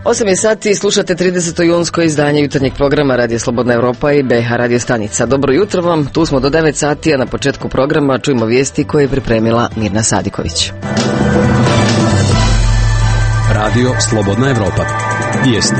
8 je sati, slušate 30. junsko izdanje jutarnjeg programa Radio Slobodna Evropa i BH Radio stanica. Dobro jutro vam, tu smo do 9 sati, a na početku programa čujemo vijesti koje je pripremila Mirna Sadiković. Radio Slobodna Evropa. Vijesti.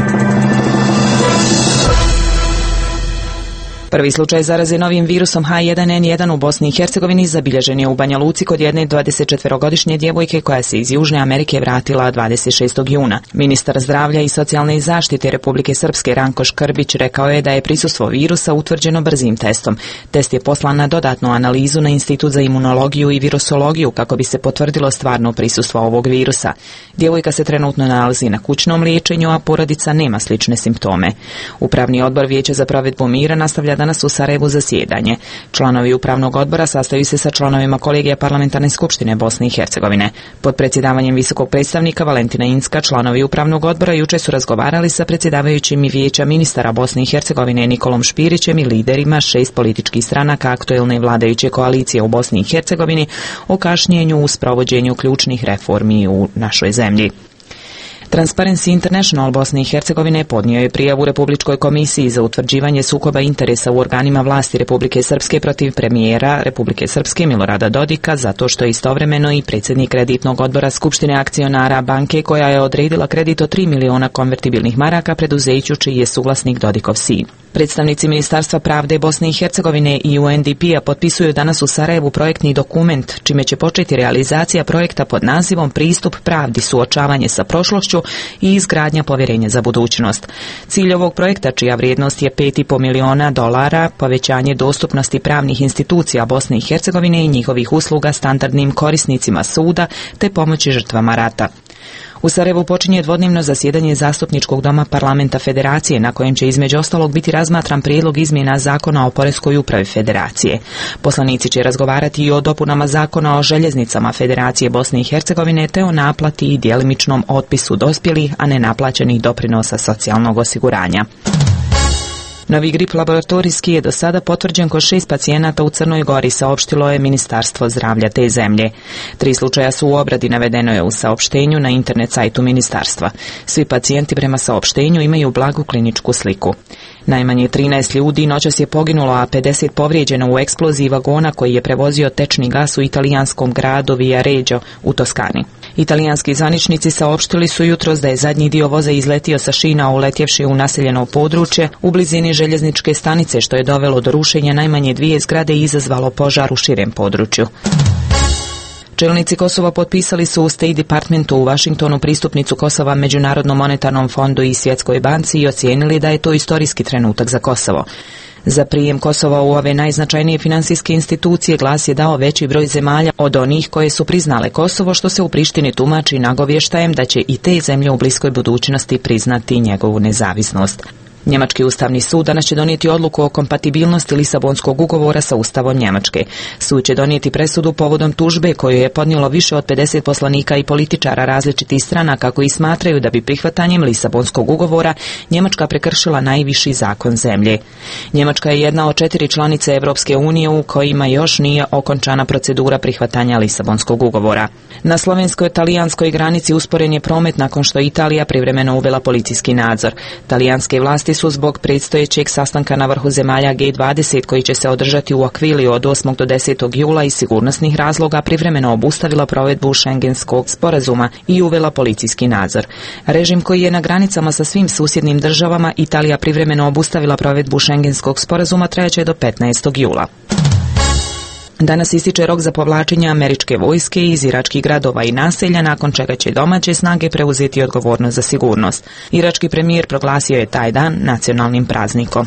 Prvi slučaj zaraze novim virusom H1N1 u Bosni i Hercegovini zabilježen je u Banja Luci kod jedne 24-godišnje djevojke koja se iz Južne Amerike vratila 26. juna. Ministar zdravlja i socijalne zaštite Republike Srpske Ranko Škrbić rekao je da je prisustvo virusa utvrđeno brzim testom. Test je poslan na dodatnu analizu na Institut za imunologiju i virusologiju kako bi se potvrdilo stvarno prisustvo ovog virusa. Djevojka se trenutno nalazi na kućnom liječenju, a porodica nema slične simptome. Upravni odbor Vijeća za provedbu mira nastavlja danas u Sarajevu zasjedanje. Članovi upravnog odbora sastaju se sa članovima kolegija Parlamentarne skupštine Bosne i Hercegovine. Pod predsjedavanjem visokog predstavnika Valentina Incka, članovi upravnog odbora jučer su razgovarali sa predsjedavajućim i Vijeća ministara Bosne i Hercegovine Nikolom Špirićem i liderima 6 političkih stranaka aktuelne vladajuće koalicije u Bosni i Hercegovini o kašnjenju u sprovođenju ključnih reformi u našoj zemlji. Transparency International Bosne i Hercegovine podnio je prijavu Republičkoj komisiji za utvrđivanje sukoba interesa u organima vlasti Republike Srpske protiv premijera Republike Srpske Milorada Dodika zato što je istovremeno i predsjednik kreditnog odbora Skupštine akcionara banke koja je odredila kredit od 3 miliona konvertibilnih maraka preduzeću čiji je suvlasnik Dodikov sin. Predstavnici Ministarstva pravde Bosne i Hercegovine i UNDP-a potpisuju danas u Sarajevu projektni dokument, čime će početi realizacija projekta pod nazivom Pristup pravdi, suočavanje sa prošlošću i izgradnja povjerenja za budućnost. Cilj ovog projekta, čija vrijednost je $5,5 miliona, povećanje dostupnosti pravnih institucija Bosne i Hercegovine i njihovih usluga standardnim korisnicima suda te pomoći žrtvama rata. U Sarajevu počinje dvodnevno zasjedanje Zastupničkog doma Parlamenta Federacije, na kojem će između ostalog biti razmatran prijedlog izmjena Zakona o poreskoj upravi Federacije. Poslanici će razgovarati i o dopunama Zakona o željeznicama Federacije Bosne i Hercegovine te o naplati i djelimičnom otpisu dospjelih, a ne naplaćenih doprinosa socijalnog osiguranja. Novi grip laboratorijski je do sada potvrđen kod 6 pacijenata u Crnoj Gori, saopštilo je Ministarstvo zdravlja te zemlje. 3 slučaja su u obradi, navedeno je u saopštenju na internet sajtu ministarstva. Svi pacijenti prema saopštenju imaju blagu kliničku sliku. Najmanje 13 ljudi noćas je poginulo, a 50 povrijeđeno u eksploziji vagona koji je prevozio tečni gas u italijanskom gradu Viareggio u Toskani. Italijanski zvaničnici saopštili su jutros da je zadnji dio voza izletio sa šina uletjevši u naseljeno područje u blizini željezničke stanice, što je dovelo do rušenja najmanje 2 zgrade i izazvalo požar u širem području. Čelnici Kosova potpisali su u State Departmentu u Washingtonu pristupnicu Kosova Međunarodnom monetarnom fondu i Svjetskoj banci i ocijenili da je to istorijski trenutak za Kosovo. Za prijem Kosova u ove najznačajnije financijske institucije glas je dao veći broj zemalja od onih koje su priznale Kosovo, što se u Prištini tumači nagovještajem da će i te zemlje u bliskoj budućnosti priznati njegovu nezavisnost. Njemački ustavni sud danas će donijeti odluku o kompatibilnosti Lisabonskog ugovora sa Ustavom Njemačke. Sud će donijeti presudu povodom tužbe koju je podnijelo više od 50 poslanika i političara različitih stranaka koji smatraju da bi prihvatanjem Lisabonskog ugovora Njemačka prekršila najviši zakon zemlje. Njemačka je jedna od 4 članice Europske unije u kojima još nije okončana procedura prihvatanja Lisabonskog ugovora. Na slovensko-talijanskoj granici usporen je promet nakon što Italija privremeno uvela policijski nadzor. Talijanske vlasti su zbog predstojećeg sastanka na vrhu zemalja G20 koji će se održati u Akviliju od 8. do 10. jula iz sigurnosnih razloga privremeno obustavila provedbu Schengenskog sporazuma i uvela policijski nadzor. Režim koji je na granicama sa svim susjednim državama, Italija privremeno obustavila provedbu Schengenskog sporazuma, trajaće do 15. jula. Danas ističe rok za povlačenje američke vojske iz iračkih gradova i naselja, nakon čega će domaće snage preuzeti odgovornost za sigurnost. Irački premijer proglasio je taj dan nacionalnim praznikom.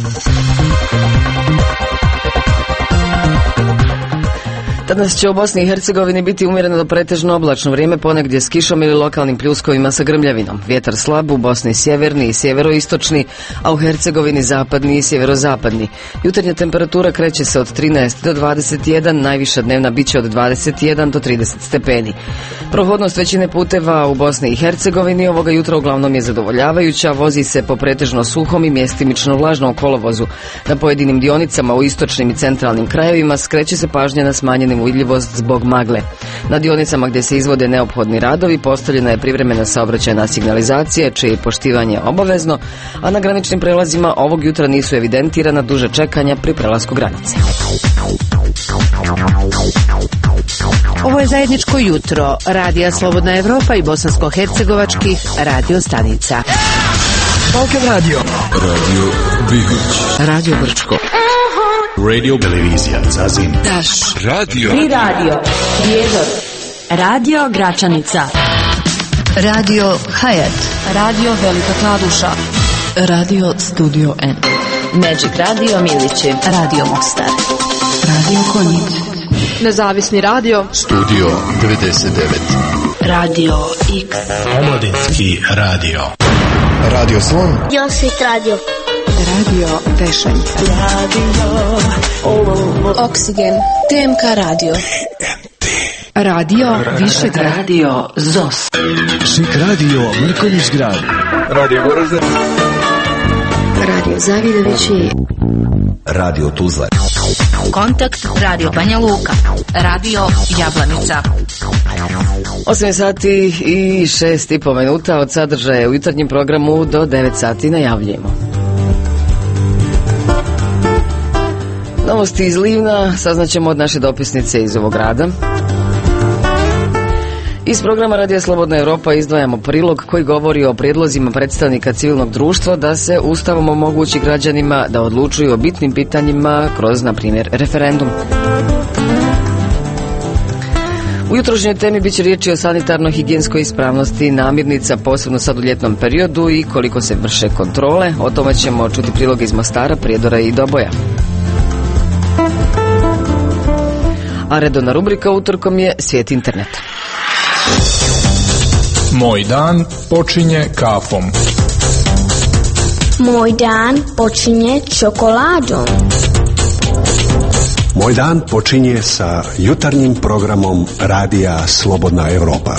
Danas će u Bosni i Hercegovini biti umjereno do pretežno oblačno vrijeme, ponegdje s kišom ili lokalnim pljuskovima sa grmljavinom. Vjetar slab, u Bosni sjeverni i sjeveroistočni, a u Hercegovini zapadni i sjeverozapadni. Jutarnja temperatura kreće se od 13 do 21, najviša dnevna biće od 21 do 30 stepeni. Prohodnost većine puteva u Bosni i Hercegovini ovoga jutra uglavnom je zadovoljavajuća, vozi se po pretežno suhom i mjestimično vlažnom kolovozu. Na pojedinim dionicama u istočnim i centralnim krajevima skreće se pažnja na smanjene lošiju vidljivost zbog magle. Na dionicama gdje se izvode neophodni radovi postavljena je privremena saobraćajna signalizacija, čije je poštivanje obavezno, a na graničnim prelazima ovog jutra nisu evidentirana duža čekanja pri prelasku granice. Ovo je zajedničko jutro Radija Slobodna Evropa i bosansko-hercegovačkih radio stanica. Balkan Radio. Radio Bihoć. Radio Brčko. Radio Televizija Zazim. Daš. Radio. Tri radio. Prijedor. Radio Gračanica. Radio Hayat. Radio Velika Kladuša. Radio Studio N. Magic Radio Milići. Radio Mostar. Radio Konjic. Nezavisni radio. Studio 99. Radio X. Omladinski radio. Radio Slon. Josit radio. Radio Vešanje. Oksigen. TMK radio. Radio Višegrad. Radio ZOS. Šik radio Mrkonjić grad. Radio Goražde. Radio Zavidovići. Radio Tuzla. Kontakt Radio Banja Luka. Radio Jablanica. 8 sati i 6,5 minuta od sadržaja u jutarnjem programu do 9 sati najavljujemo. Novosti iz Livna saznaćemo od naše dopisnice iz ovog grada. Iz programa Radija Slobodna Evropa izdvajamo prilog koji govori o prijedlozima predstavnika civilnog društva da se Ustavom omogući građanima da odlučuju o bitnim pitanjima kroz, na primjer, referendum. U jutrošnjoj temi bit će riječi o sanitarno-higijenskoj ispravnosti namirnica, posebno sad u ljetnom periodu i koliko se vrše kontrole. O tome ćemo čuti prilog iz Mostara, Prijedora i Doboja. A redovna rubrika utorkom je Svijet interneta. Moj dan počinje kafom. Moj dan počinje čokoladom. Moj dan počinje sa jutarnjim programom Radija Slobodna Evropa.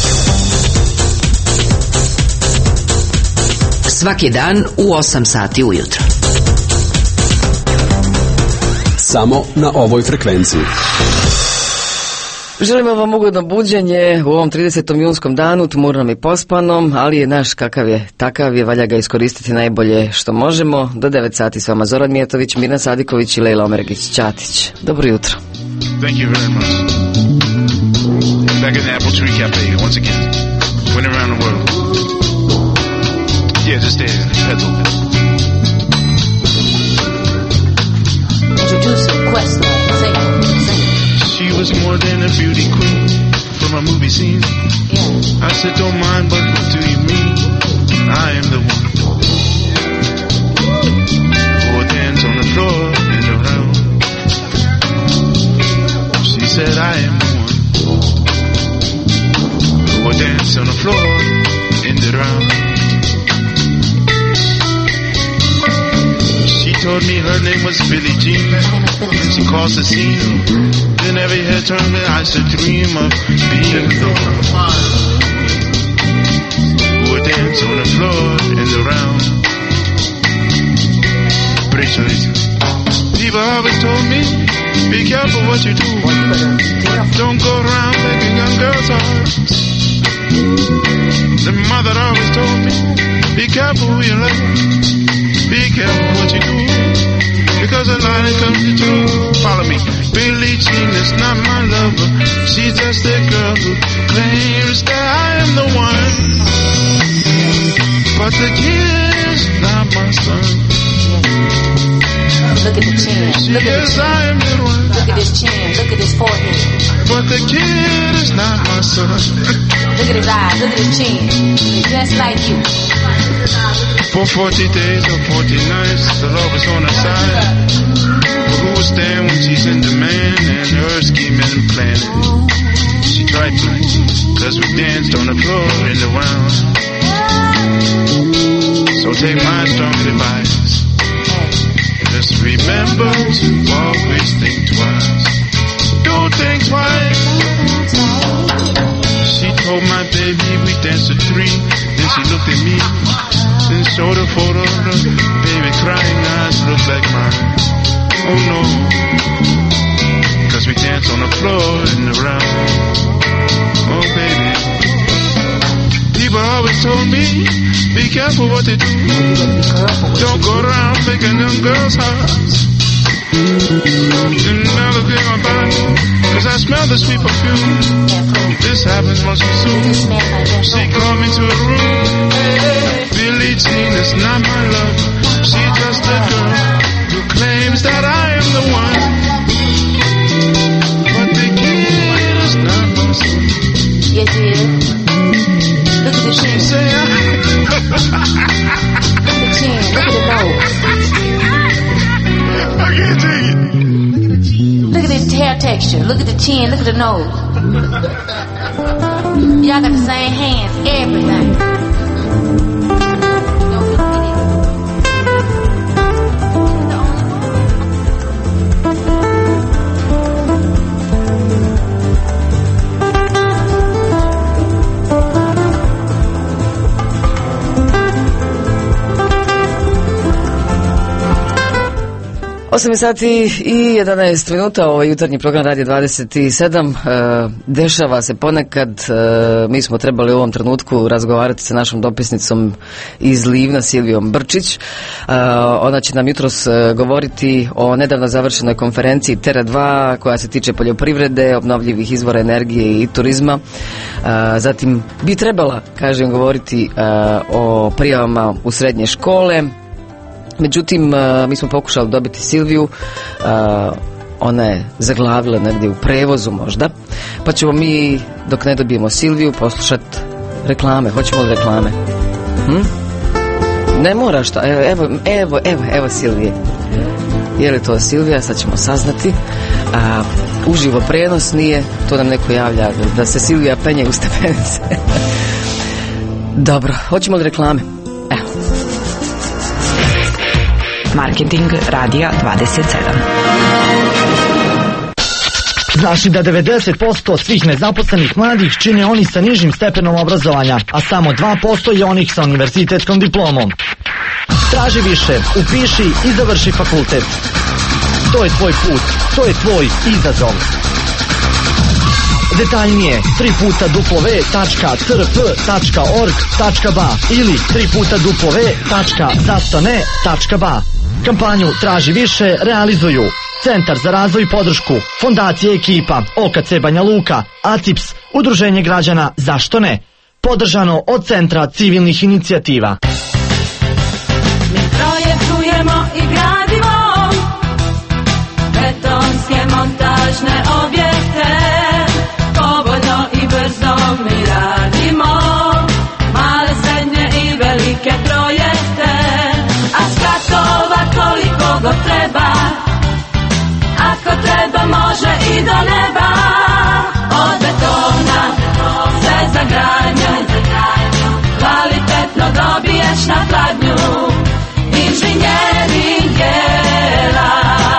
Svaki dan u 8 sati ujutro. Samo na ovoj frekvenciji. Želimo vam ugodno buđenje u ovom 30. junskom danu, tmurnom i pospanom, ali je naš kakav je, takav je, valja ga iskoristiti najbolje što možemo. Do 9 sati s vama Zoran Mijatović, Mirna Sadiković i Lejla Omergić-Ćatić. Dobro jutro. Thank you very much. Back in the Apple Tree Cafe, once again, went around the world. Yeah, just there, pedal. Introducing Questlove. She was more than a beauty queen from a movie scene. Yeah. I said, don't mind, but what do you mean? I am the one who will dance on the floor and around. She said, I am the one who will dance on the floor and around. She told me her name was Billie Jean, and she caused a scene. Then every head turned me, I should dream of being the one who would dance on the floor and around. People always told me, be careful what you do. Don't go around breaking young girls' hearts. The mother always told me, be careful who you love. Be careful what you do, because a line comes to truth. Follow me. Billie Jean is not my lover. She's just a girl who claims that I am the one. But the kid is not my son. Look at the chin. Look at the chin. I am the one. Look at his chin. Look at his forehead. But the kid is not my son. Look at his eyes. Look at his chin. He's just like you. For 40 days or 40 nights, the Lord was on her side. Who will stand when she's in demand and her scheming and planning? She tried to, cause we danced on the floor and around. So take my strong advice. Just remember to always think twice. Do think twice. She told my baby we danced to 3. Then she looked at me and showed a photo of the baby crying eyes look like mine. Oh no, 'cause we dance on the floor and around. Oh baby, people always told me, be careful what they do. Don't go around picking them girls' hearts. And another thing about me, 'cause I smell the sweet perfume. This happens once too soon. She called me to a room. Billie Jean is not my love. She's just a girl who claims that I am the one. But the kid is not my son. Yes, he is. Look at the chin. Look at the chin. Look at the nose. I can't take it. Look at his hair texture. Look at the chin. Look at the nose. Y'all got the same hands. Everything. Osam sati i 11 minuta, ovo je jutarnji program Radio 27. Dešava se ponekad, mi smo trebali u ovom trenutku razgovarati sa našom dopisnicom iz Livna, Silvijom Brčić. Ona će nam jutros govoriti o nedavno završenoj konferenciji Tera 2 koja se tiče poljoprivrede, obnovljivih izvora energije i turizma. Zatim bi trebala, kažem, govoriti o prijavama u srednje škole. Međutim, mi smo pokušali dobiti Silviju, ona je zaglavila negdje u prevozu možda, pa ćemo mi, dok ne dobijemo Silviju, poslušati reklame. Hoćemo li reklame? Ne mora što, evo Silvije. Je li to Silvija? Sad ćemo saznati. Uživo prenos nije, to nam neko javlja da se Silvija penje u stepenice. Dobro, hoćemo li reklame? Evo. Marketing Radija 27. Znaš li da 90% svih nezaposlenih mladih čine oni sa nižim stepenom obrazovanja, a samo 2% je onih sa univerzitetskom diplomom? Traži više, upiši i završi fakultet. To je tvoj put, to je tvoj izazov. Detaljnije www.crp.org.ba ili www.zastone.ba. Kampanju Traži više realizuju Centar za razvoj i podršku, Fondacija Ekipa, OKC Banja Luka, ACIPS, Udruženje građana Zašto ne, podržano od Centra civilnih inicijativa. Mi projektujemo i gradimo betonske montažne objekte. Povoljno i brzo mi radimo male, srednje i velike projekte. A skratova koliko god treba, ako treba može i do neba. Od betona sve za gradnju, kvalitetno dobiješ na pladnju. Inženjering jela,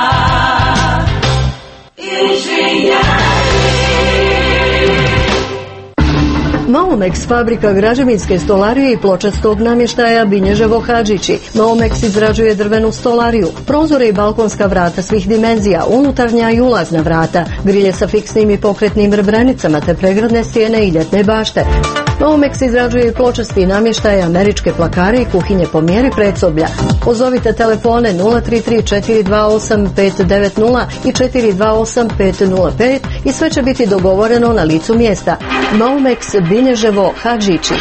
Maomex, fabrika građevinske stolarije i pločastog namještaja Binježevo Hadžići. Maomex izrađuje drvenu stolariju, prozore i balkonska vrata svih dimenzija, unutarnja i ulazna vrata, grilje sa fiksnim i pokretnim rebrenicama te pregradne stijene i ljetne bašte. Maomex izrađuje i pločasti namještaje, američke plakare i kuhinje po mjeri predsoblja. Pozovite telefone 033 428 590 i 428 505 i sve će biti dogovoreno na licu mjesta. Maomex, Binježevo Hadžići.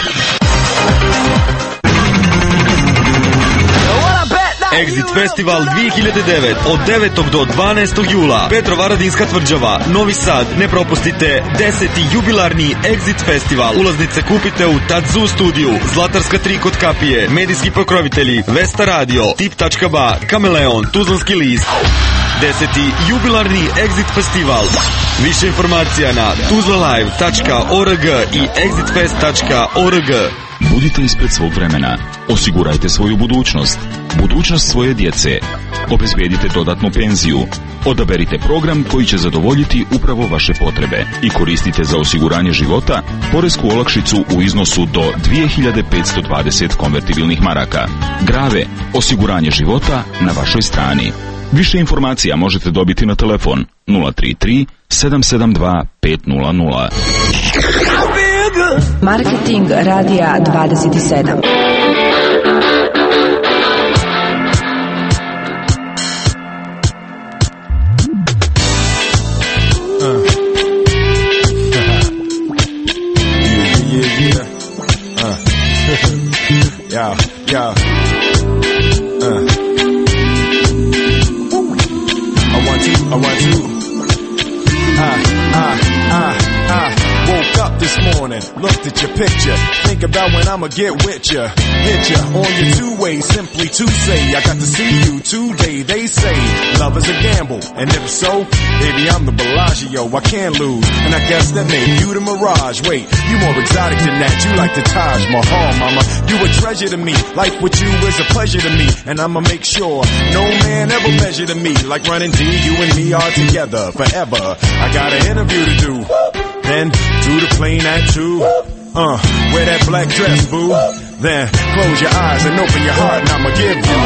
Exit Festival 2009 od 9. do 12. jula. Petrovaradinska tvrđava, Novi Sad. Ne propustite 10. jubilarni Exit Festival. Ulaznice kupite u Tadzu studiju, Zlatarska 3 kod kapije. Medijski pokrovitelji Vesta Radio, Tip.ba, Kameleon, Tuzlanski list. 10. jubilarni Exit Festival. Više informacija na tuzlalive.org i exitfest.org. Budite ispred svog vremena. Osigurajte svoju budućnost. Budućnost svoje djece. Obezbijedite dodatnu penziju. Odaberite program koji će zadovoljiti upravo vaše potrebe i koristite za osiguranje života poresku olakšicu u iznosu do 2520 konvertibilnih maraka. Grave, osiguranje života na vašoj strani. Više informacija možete dobiti na telefon 033 772 500. Marketing radija 27. Woke up this morning, looked at your picture, think about when I'ma get with ya, hit ya on your two-way, simply to say I got to see you today. They say love is a gamble, and if so, baby I'm the Bellagio, I can't lose, and I guess that made you the Mirage. Wait, you more exotic than that, you like the Taj Mahal, mama, you a treasure to me, life with you is a pleasure to me, and I'ma make sure no man ever measure to me, like running D, you and me are together forever. I got an interview to do, then do the plane at 2. Wear that black dress, boo. Then close your eyes and open your heart, and I'ma give you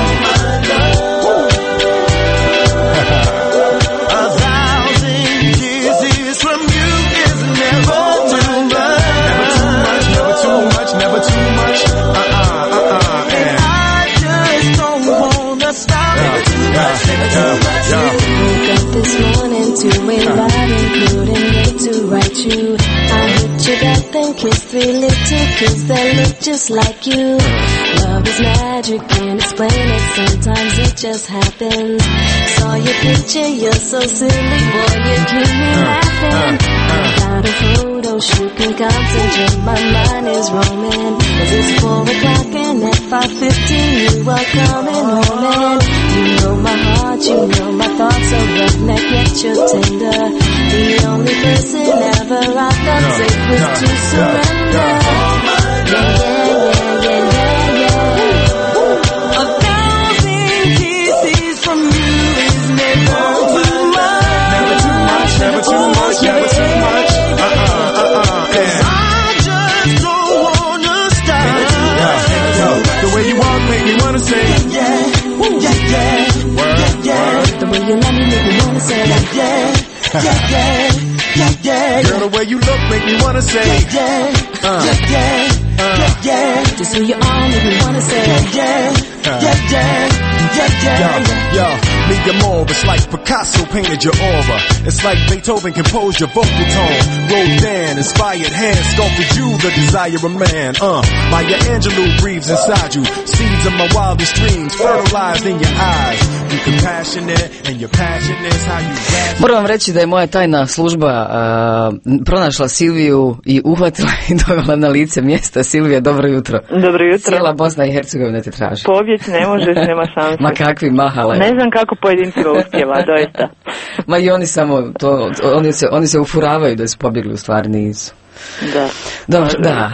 a 1,000 kisses from you is never too much. Never too much, never too much, never too much. And I just don't wanna stop. Never too much, never too much. Woke up this morning to invite and couldn't wait to write you. I hit you back then kissed 3 little kids that look just like you. Love is magic, can't explain it, sometimes it just happens. Saw your picture, you're so silly, boy, you keep me laughing. I got a photo shoot, can concentrate, my mind is roaming. 'Cause it's 4 o'clock and at 5:15 you are coming home. And you know my heart, you know my thoughts are redneck yet you're tender. The only person ever I felt safe was to surrender. Yeah, yeah, yeah, yeah, yeah. 1,000 kisses from you is never too much. Never too much, never too much, never too much. And I just don't wanna stop. The way you walk make me wanna say yeah, yeah, yeah, yeah, yeah. The way you love me make me wanna say yeah, yeah, yeah, yeah. Girl, the way you look make me wanna say yeah, yeah, yeah, yeah. Just who you are make me wanna say yeah, yeah, yeah. Yo, me and more, it's like Picasso painted your aura. It's like Beethoven composed your vocal tone. Rodin inspired hands sculpted you, the desire of man. Maya Angelou breathes inside you. Seeds of my wildest dreams fertilized in your eyes. You compassionate and your passion is how you rap. Moram vam reći da je moja tajna služba pronašla Silviju i uhvatila i dovela na lice mjesta. Silvija, dobro jutro. Dobro jutro. Cijela Bosna i Hercegovina te traži. Pobjeći ne možeš, nema šanse. Ma kakvi mahale. Ne znam kako pojedincima uspjeva, doista. Ma i oni samo to, oni se ufuravaju da su pobjegli, u stvari nisu. Da. Dobro, da.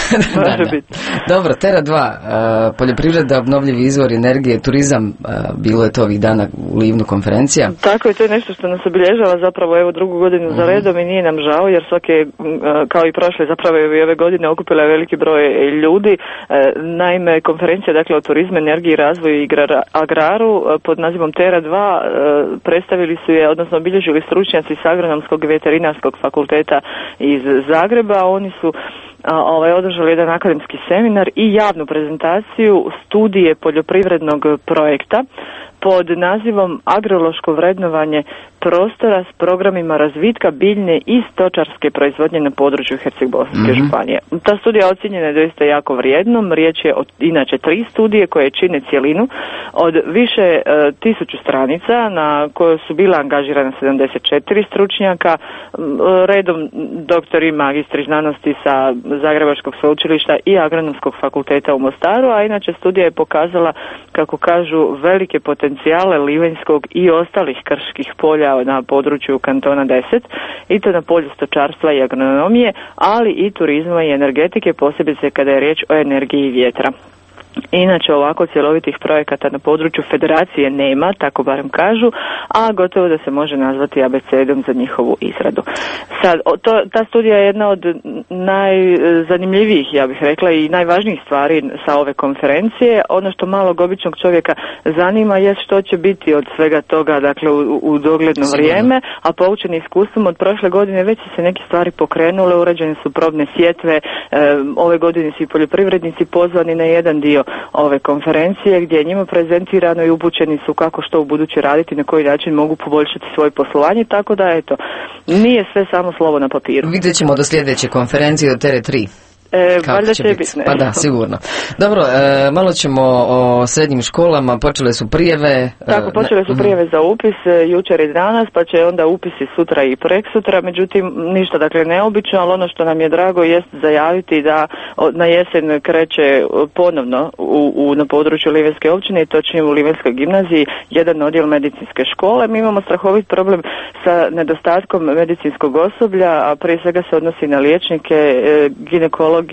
Dobro, Tera 2, poljoprivreda, obnovljivi izvor energije, turizam, bilo je to ovih dana u Livnu konferencija. Tako je, to je nešto što nas obilježava zapravo evo 2. godinu za redom i nije nam žao jer svake, kao i prošle, zapravo i ove godine okupila je veliki broj ljudi. Naime, konferencija dakle o turizmu, energiji, razvoju i agraru pod nazivom Tera 2 predstavili su je, odnosno obilježili stručnjaci s Agronomskog i veterinarskog fakulteta iz Zagreba. Oni su održali jedan akademski seminar i javnu prezentaciju studije poljoprivrednog projekta pod nazivom Agrološko vrednovanje prostora s programima razvitka biljne i stočarske proizvodnje na području Herceg-Bosanske županije. Ta studija ocjenjena je doista jako vrijednom. Riječ je o inače 3 studije koje čine cjelinu od više 1000 stranica na kojoj su bila angažirana 74 stručnjaka, redom doktori, magistri znanosti sa Zagrebačkog sveučilišta i Agronomskog fakulteta u Mostaru, a inače studija je pokazala, kako kažu, velike potencijale livenjskog i ostalih krških polja na području kantona 10, i to na polju stočarstva i agronomije, ali i turizma i energetike, posebice kada je riječ o energiji vjetra. Inače ovako cjelovitih projekata na području federacije nema, tako barem kažu, a gotovo da se može nazvati abecedom za njihovu izradu. Sad, ta studija je jedna od najzanimljivijih, ja bih rekla, i najvažnijih stvari sa ove konferencije. Ono što malog običnog čovjeka zanima je što će biti od svega toga, dakle u dogledno vrijeme, a poučeni iskustvom od prošle godine već se neke stvari pokrenule, urađene su probne sjetve, ove godine su i poljoprivrednici pozvani na jedan dio ove konferencije gdje je njima prezentirano i upućeni su kako što u buduće raditi, na koji način mogu poboljšati svoje poslovanje, tako da eto, nije sve samo slovo na papiru. Vidjet ćemo do sljedeće konferencije, do TR3. Valjda će biti. Pa da, sigurno. Dobro, malo ćemo o srednjim školama, počele su prijeve. Tako, počele su prijeve za upis jučer i danas, pa će onda upisi sutra i preksutra, međutim ništa dakle neobično, ali ono što nam je drago jest zajaviti da na jesen kreće ponovno na području Livenske općine i točnije u Livenskoj gimnaziji jedan odjel medicinske škole. Mi imamo strahovit problem sa nedostatkom medicinskog osoblja, a prije svega se odnosi na liječnike, ginekologe,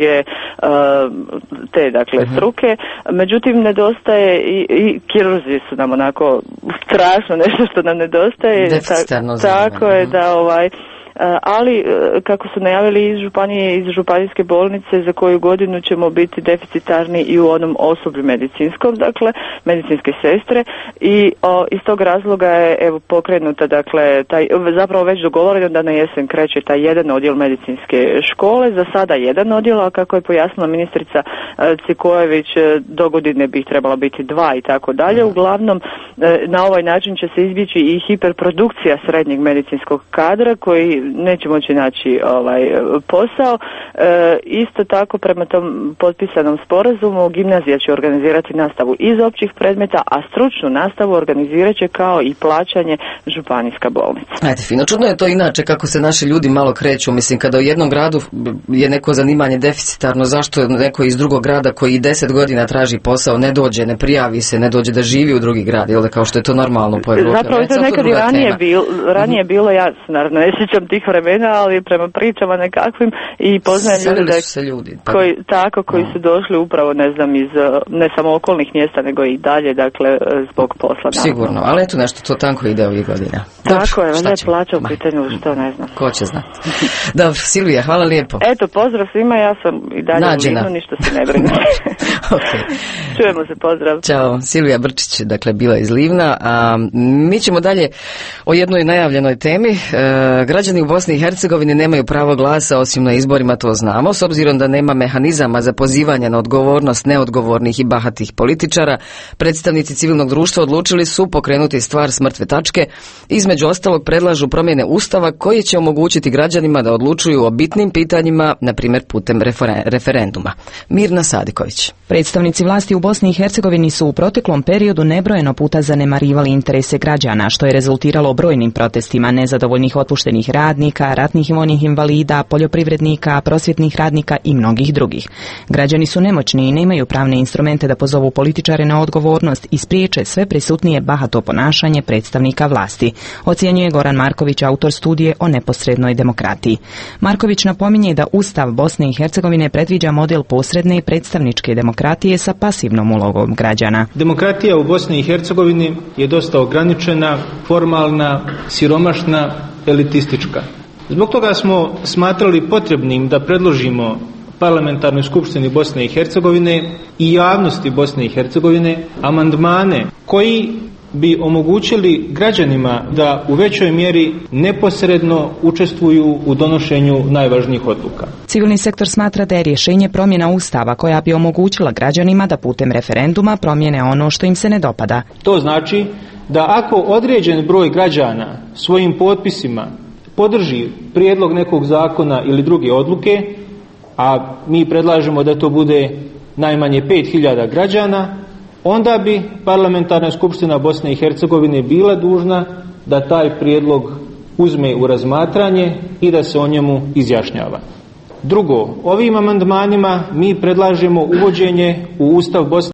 te dakle struke, međutim nedostaje i kirurzi su nam onako strašno nešto što nam nedostaje. Tako je da ali kako su najavili iz županije, iz županijske bolnice, za koju godinu ćemo biti deficitarni i u onom osoblju medicinskom, dakle medicinske sestre, i iz tog razloga je evo pokrenuta, dakle zapravo već dogovoreno da na jesen kreće taj jedan odjel medicinske škole, za sada jedan odjel, a kako je pojasnila ministrica Cikojević, do godine bi trebala biti dva i tako dalje. Uglavnom na ovaj način će se izbjeći i hiperprodukcija srednjeg medicinskog kadra koji neće moći naći posao. Isto tako prema tom potpisanom sporazumu gimnazija će organizirati nastavu iz općih predmeta, a stručnu nastavu organizirat će kao i plaćanje županijska bolnica. Ajde, fino. Čudno je to inače kako se naši ljudi malo kreću. Mislim, kada u jednom gradu je neko zanimanje deficitarno, zašto neko iz drugog grada koji 10 godina traži posao ne dođe, ne prijavi se, ne dođe da živi u drugi grad, jel da, kao što je to normalno po Evropi? Zapravo to nekad i ranije bilo, ja se naravno ne sjećam tih vremena, ali prema pričama nekakvim i poznajem ljudi koji su došli upravo iz ne samo okolnih mjesta nego i dalje, dakle zbog posla. Sigurno, ali eto nešto to tanko ide ovih godina. Tako je, ne plaća u pitanju, što ne znam. Ko će znati. Dobro, Silvija, hvala lijepo. Eto, pozdrav svima, ja sam i dalje u Livnu, ništa se ne brine. Okay. Čujemo se, pozdrav. Ćao, Silvija Brčić, dakle bila iz Livna, a mi ćemo dalje o jednoj najavljenoj temi. Građani u Bosni i Hercegovini nemaju pravo glasa osim na izborima, to znamo. S obzirom da nema mehanizama za pozivanje na odgovornost neodgovornih i bahatih političara, predstavnici civilnog društva odlučili su pokrenuti stvar s mrtve tačke. Između ostalog predlažu promjene Ustava koji će omogućiti građanima da odlučuju o bitnim pitanjima, na primjer putem referenduma. Mirna Sadiković. Predstavnici vlasti u Bosni i Hercegovini su u proteklom periodu nebrojeno puta zanemarivali interese građana, što je rezultiralo brojnim protestima nezadovoljnih otpuštenih radnika, ratnih i vojnih invalida, poljoprivrednika, prosvjetnih radnika i mnogih drugih. Građani su nemoćni i nemaju pravne instrumente da pozovu političare na odgovornost i spriječe sve prisutnije bahato ponašanje predstavnika vlasti, ocjenjuje Goran Marković, autor studije o neposrednoj demokratiji. Marković napominje da Ustav Bosne i Hercegovine predviđa model posredne i predstavničke demokratije sa pasivnom ulogom građana. Demokratija u Bosni i Hercegovini je dosta ograničena, formalna, siromašna, elitistička. Zbog toga smo smatrali potrebnim da predložimo Parlamentarnoj skupštini Bosne i Hercegovine i javnosti Bosne i Hercegovine amandmane koji bi omogućili građanima da u većoj mjeri neposredno učestvuju u donošenju najvažnijih odluka. Civilni sektor smatra da je rješenje promjena Ustava koja bi omogućila građanima da putem referenduma promijene ono što im se ne dopada. To znači da ako određen broj građana svojim potpisima podrži prijedlog nekog zakona ili druge odluke, a mi predlažemo da to bude najmanje 5000 građana, onda bi Parlamentarna skupština Bosne i Hercegovine bila dužna da taj prijedlog uzme u razmatranje i da se o njemu izjašnjava. Drugo, ovim amandmanima mi predlažemo uvođenje u Ustav Bosne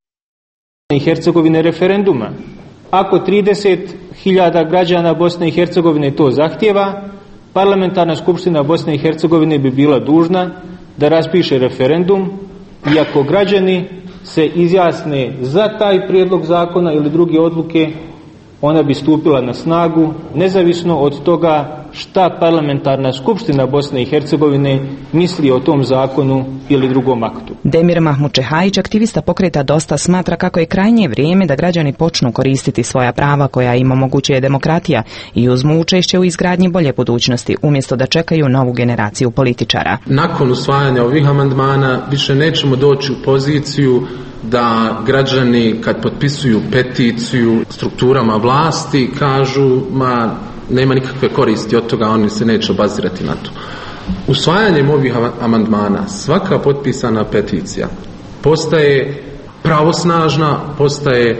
i Hercegovine referenduma. Ako 30.000 građana Bosne i Hercegovine to zahtijeva, Parlamentarna skupština Bosne i Hercegovine bi bila dužna da raspiše referendum i ako građani se izjasne za taj prijedlog zakona ili druge odluke, ona bi stupila na snagu nezavisno od toga šta parlamentarna skupština Bosne i Hercegovine misli o tom zakonu ili drugom aktu. Demir Mahmud Čehajić, aktivista pokreta Dosta, smatra kako je krajnje vrijeme da građani počnu koristiti svoja prava koja im omogućuje demokratija i uzmu učešće u izgradnji bolje budućnosti umjesto da čekaju novu generaciju političara. Nakon usvajanja ovih amandmana više nećemo doći u poziciju da građani kad potpisuju peticiju strukturama vlasti kažu nema nikakve koristi od toga, oni se neće obazirati na to. Usvajanjem ovih amandmana svaka potpisana peticija postaje pravosnažna, postaje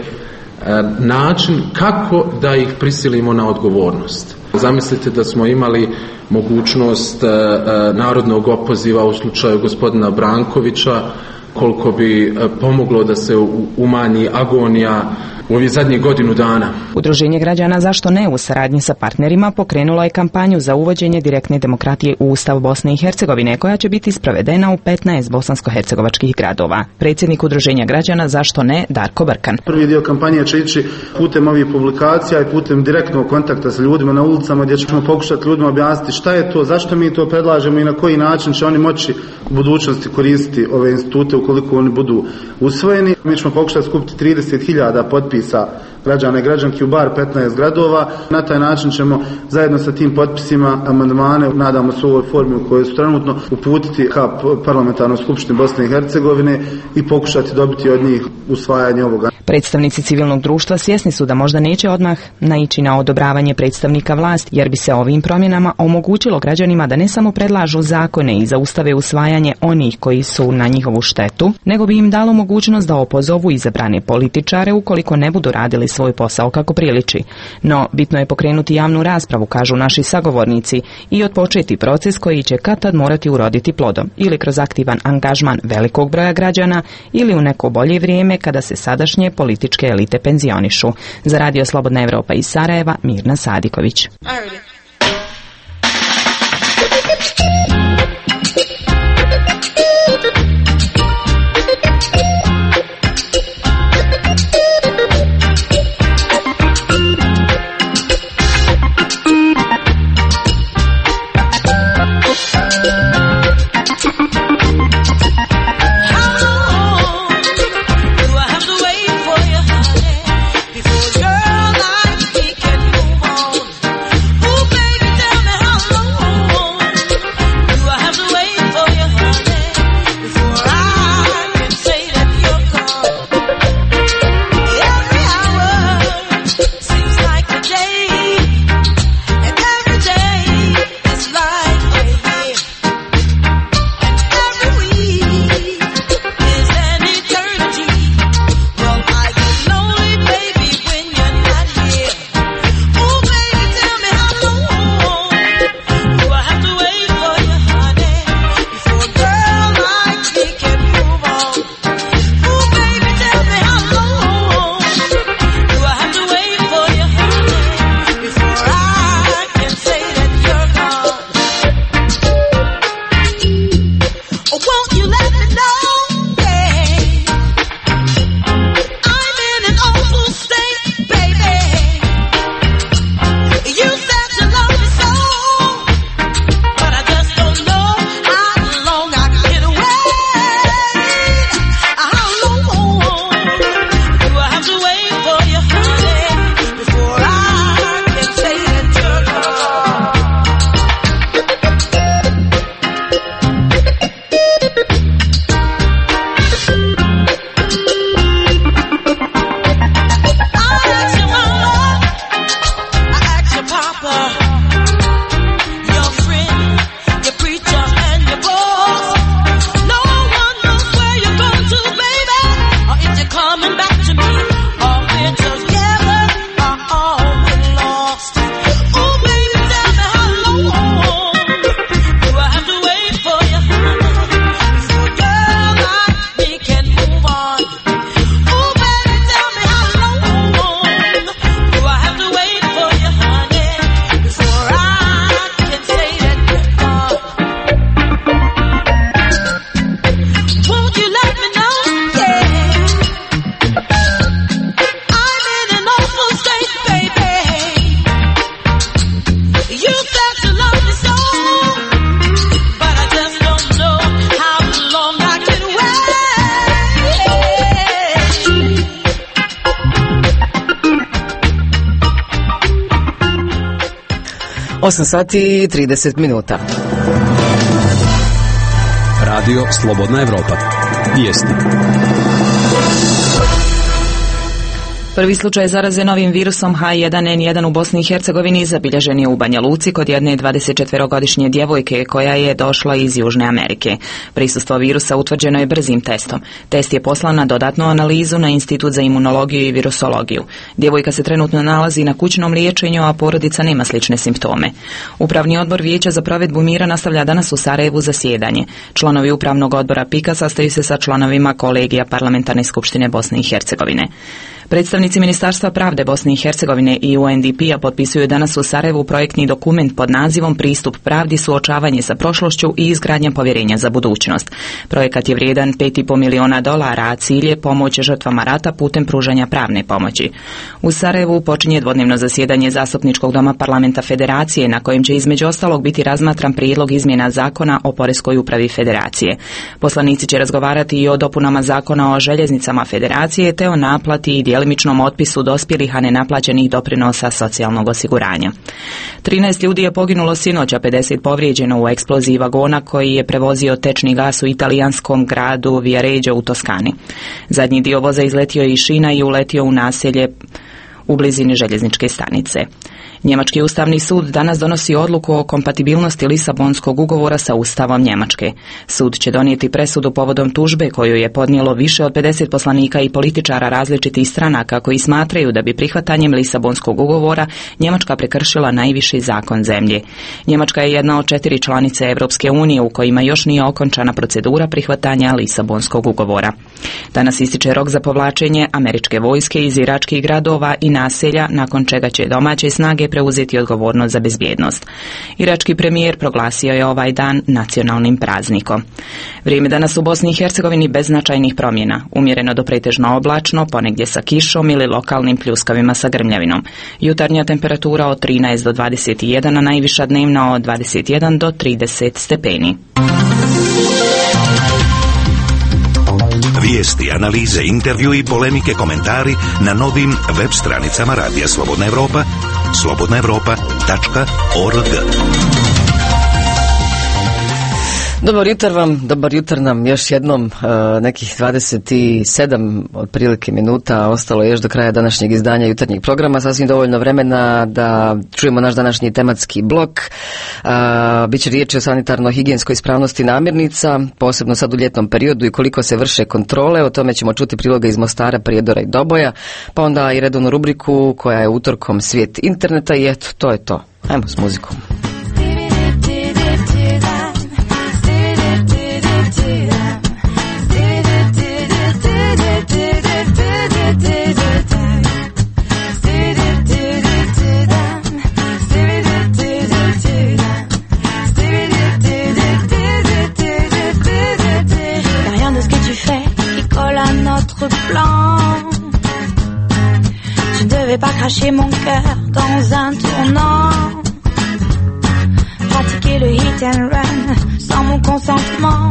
način kako da ih prisilimo na odgovornost. Zamislite da smo imali mogućnost narodnog opoziva u slučaju gospodina Brankovića, koliko bi pomoglo da se umanji agonija u ovih zadnjih godinu dana. Udruženje građana Zašto ne u saradnji sa partnerima pokrenulo je kampanju za uvođenje direktne demokratije u Ustav Bosne i Hercegovine koja će biti sprovedena u 15 bosansko-hercegovačkih gradova. Predsjednik Udruženja građana Zašto ne, Darko Brkan. Prvi dio kampanje će ići putem ovih publikacija i putem direktnog kontakta sa ljudima na ulicama gdje ćemo pokušati ljudima objasniti šta je to, zašto mi to predlažemo i na koji način će oni moći u budućnosti koristiti ove institute ukoliko oni budu usvojeni. Mi ćemo pokušati skupiti 30.000 potpisa građana i građanki u bar 15 gradova. Na taj način ćemo zajedno sa tim potpisima amandmane, nadamo se u ovoj formi u kojoj su trenutno, uputiti ka parlamentarnoj skupštini Bosne i Hercegovine i pokušati dobiti od njih usvajanje ovoga. Predstavnici civilnog društva svjesni su da možda neće odmah naići na odobravanje predstavnika vlasti, jer bi se ovim promjenama omogućilo građanima da ne samo predlažu zakone i zaustave usvajanje onih koji su na njihovu štetu, nego bi im dalo mogućnost da opozovu izabrane političare ukoliko ne budu radili svoj posao kako priliči. No, bitno je pokrenuti javnu raspravu, kažu naši sagovornici, i otpočeti proces koji će kad-tad morati uroditi plodom, ili kroz aktivan angažman velikog broja građana, ili u neko bolje vrijeme kada se sadašnje političke elite penzionišu. Za Radio Slobodna Evropa iz Sarajeva, Mirna Sadiković. Girl, like we can move on. Ooh, 8 sati i 30 minuta. Radio Slobodna Evropa. Vjesnik. Prvi slučaj zaraze novim virusom H1N1 u Bosni i Hercegovini zabilježen je u Banja Luci kod jedne 24-godišnje djevojke koja je došla iz Južne Amerike. Prisustvo virusa utvrđeno je brzim testom. Test je poslan na dodatnu analizu na Institut za imunologiju i virusologiju. Djevojka se trenutno nalazi na kućnom liječenju, a porodica nema slične simptome. Upravni odbor Vijeća za provedbu mira nastavlja danas u Sarajevu zasjedanje. Članovi upravnog odbora PIK-a sastaju se sa članovima kolegija Parlamentarne skupštine Bosne i Hercegovine. Predstavnici Ministarstva pravde Bosne i Hercegovine i UNDP-a potpisuju danas u Sarajevu projektni dokument pod nazivom Pristup pravdi, suočavanje sa prošlošću i izgradnja povjerenja za budućnost. Projekat je vrijedan $5,5 miliona, a cilj je pomoć žrtvama rata putem pružanja pravne pomoći. U Sarajevu počinje dvodnevno zasjedanje Zastupničkog doma Parlamenta Federacije, na kojem će između ostalog biti razmatran prijedlog izmjena zakona o poreskoj upravi Federacije. Poslanici će razgovarati i o dopunama zakona o željeznicama Federacije te o naplati i djelimičnom otpisu dospjelih, a nenaplaćenih doprinosa socijalnog osiguranja. 13 ljudi je poginulo sinoć, a 50 povrijeđeno u eksploziji vagona koji je prevozio tečni gas u italijanskom gradu Viareggio u Toskani. Zadnji dio voza izletio je iz šina i uletio u naselje u blizini željezničke stanice. Njemački ustavni sud danas donosi odluku o kompatibilnosti Lisabonskog ugovora sa Ustavom Njemačke. Sud će donijeti presudu povodom tužbe koju je podnijelo više od 50 poslanika i političara različitih stranaka koji smatraju da bi prihvatanjem Lisabonskog ugovora Njemačka prekršila najviši zakon zemlje. Njemačka je jedna od 4 članice Europske unije u kojima još nije okončana procedura prihvatanja Lisabonskog ugovora. Danas ističe rok za povlačenje američke vojske iz iračkih gradova i naselja, nakon čega će domaće snage preuzeti odgovornost za bezbjednost. Irački premijer proglasio je ovaj dan nacionalnim praznikom. Vrijeme danas u Bosni i Hercegovini bez značajnih promjena. Umjereno do pretežno oblačno, ponegdje sa kišom ili lokalnim pljuskavima sa grmljavinom. Jutarnja temperatura od 13 do 21, a najviša dnevna od 21 do 30 stepeni. Vijesti, analize, intervju i polemike, komentari na novim web stranicama Radija Slobodna Evropa, slobodnaevropa.org. Dobar jutro nam još jednom, nekih 27 otprilike minuta ostalo je još do kraja današnjeg izdanja jutarnjeg programa, sasvim dovoljno vremena da čujemo naš današnji tematski blok. Biće riječi o sanitarno-higijenskoj ispravnosti namirnica, posebno sad u ljetnom periodu i koliko se vrše kontrole, o tome ćemo čuti priloga iz Mostara, Prijedora i Doboja, pa onda i redovnu rubriku koja je utorkom Svijet interneta i eto, to je to. Ajmo s muzikom. Pas cracher mon cœur dans un tournant, pratiquer le hit and run sans mon consentement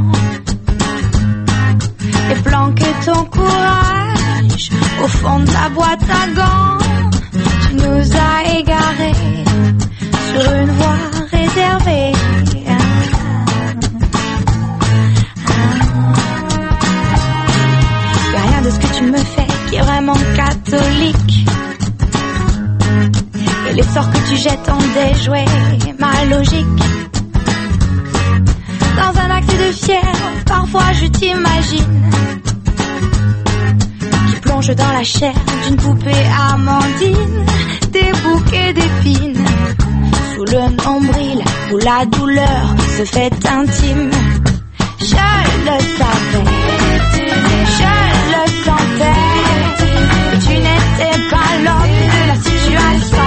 et planquer ton courage au fond de la boîte à gants. Tu nous as égarés sur une voie réservée. Y'a rien de ce que tu me fais qui est vraiment catholique. Et les sorts que tu jettes ont déjoué ma logique. Dans un acte de fier, parfois je t'imagine qui plonge dans la chair d'une poupée Amandine, des bouquets d'épines sous le nombril où la douleur se fait intime. Je le savais, je le sentais, que tu n'étais pas l'homme de la situation.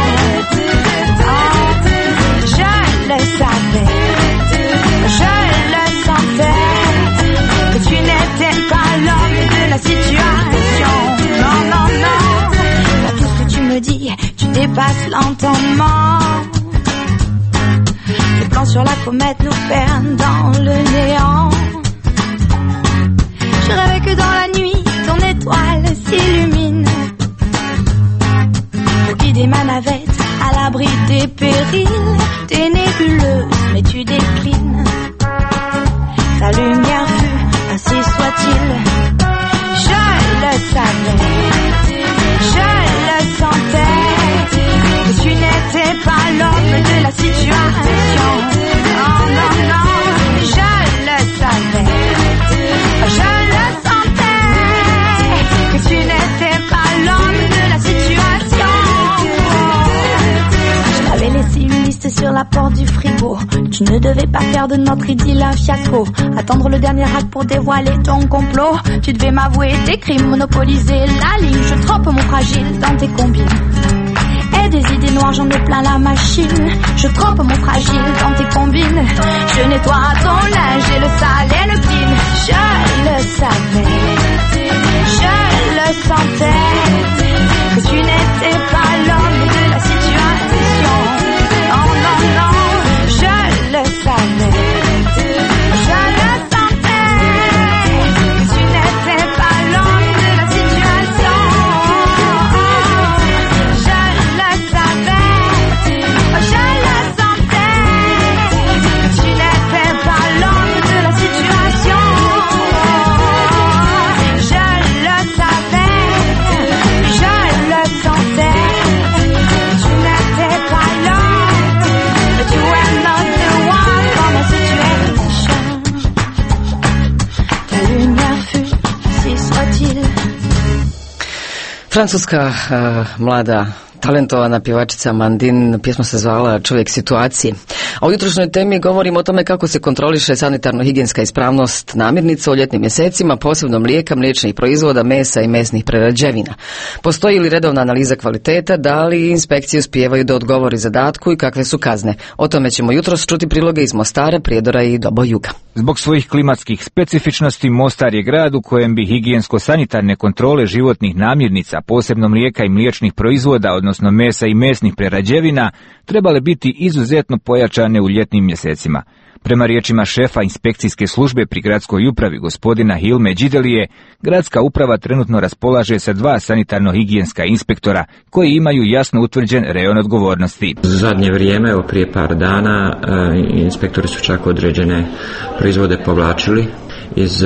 Je le savais, je le sentais, que tu n'étais pas l'homme de la situation. Non, non, non, dans tout ce que tu me dis, tu dépasses l'entendement. Les plans sur la comète nous perdent dans le néant. Je rêvais que dans la nuit, ton étoile s'illumine pour guider ma navette à l'abri des tes périls, tes nébuleuses, mais tu déclines. Ta lumière fut, ainsi soit-il. Je le savais, je le sentais, que tu n'étais pas l'homme de la situation. Oh non, non, je le savais, je le sentais, que tu n'étais pas l'homme de la situation. Je t'avais laissé une liste sur la porte du frigo. Tu ne devais pas faire de notre idylle un fiasco. Attendre le dernier acte pour dévoiler ton complot. Tu devais m'avouer tes crimes, monopoliser la ligne. Je trempe mon fragile dans tes combines. Et des idées noires, j'en ai plein la machine. Je trempe mon fragile dans tes combines. Je nettoie ton linge et le sale et le clean. Je le savais, je le sentais, que tu n'étais pas l'homme de la situation. Oh non, non, je le savais, je le sentais, que tu n'étais pas l'homme de la situation. Je le savais, je le sentais, que tu n'étais pas l'homme de la situation. Je le savais, je le sentais, que tu n'étais pas l'homme, que tu es not the one for my situation. Ta lumière fut, si soit-il. Francuska mlada talentovana pjevačica Mandin, pjesma se zvala Čovjek situacije. A u jutrošnjoj temi govorimo o tome kako se kontroliše sanitarno-higijenska ispravnost namirnica u ljetnim mjesecima, posebno mlijeka, mliječnih proizvoda, mesa i mesnih prerađevina. Postoji li redovna analiza kvaliteta, da li inspekcije uspijevaju da odgovori zadatku i kakve su kazne? O tome ćemo jutros čuti priloge iz Mostara, Prijedora i Dobojuga. Zbog svojih klimatskih specifičnosti Mostar je grad u kojem bi higijensko-sanitarne kontrole životnih namirnica, posebno mlijeka i mliječnih proizvoda, odnosno mesa i mesnih prerađevina, trebale biti izuzetno pojačane u ljetnim mjesecima. Prema riječima šefa inspekcijske službe pri gradskoj upravi gospodina Hilme Đidelije, gradska uprava trenutno raspolaže sa 2 sanitarno-higijenska inspektora koji imaju jasno utvrđen rejon odgovornosti. Za zadnje vrijeme, prije par dana, inspektori su čak određene proizvode povlačili iz